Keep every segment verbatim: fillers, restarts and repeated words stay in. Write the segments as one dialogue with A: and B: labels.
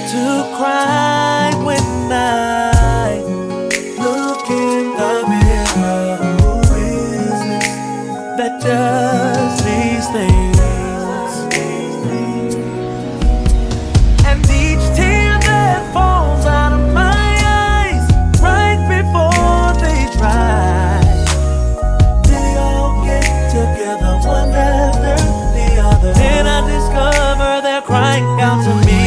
A: to cry when I look in the mirror. Who is this that does these things? And each tear that falls out of my eyes right before they dry, they all get together one after the other. Then I discover they're crying out to me.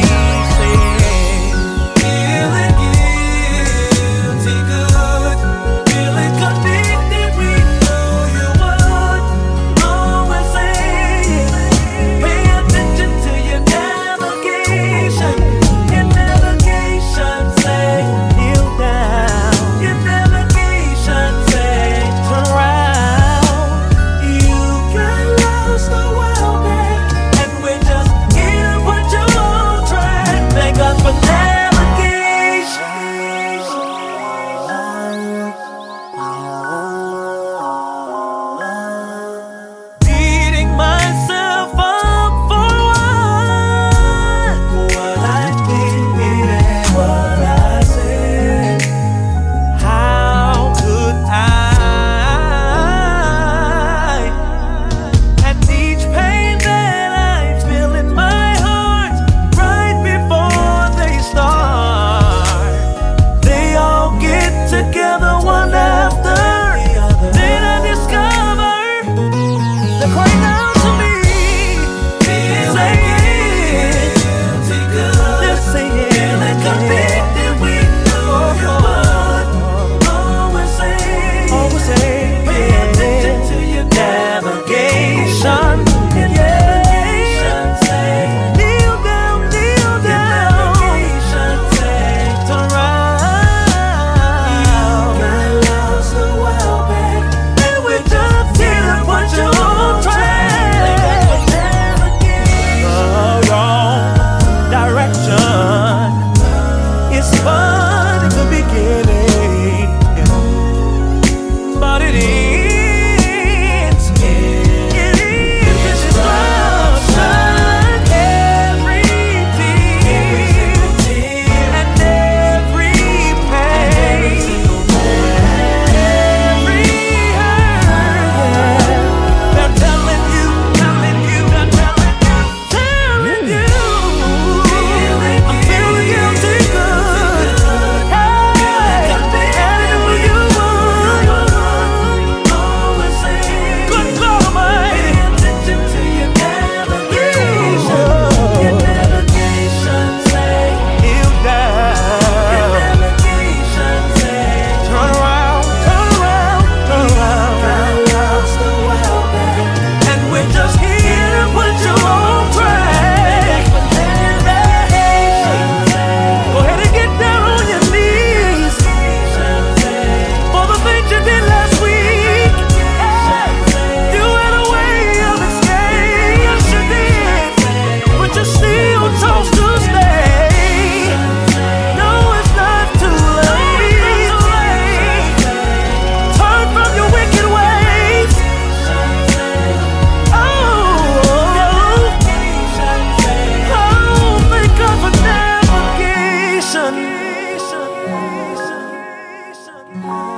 B: Nation.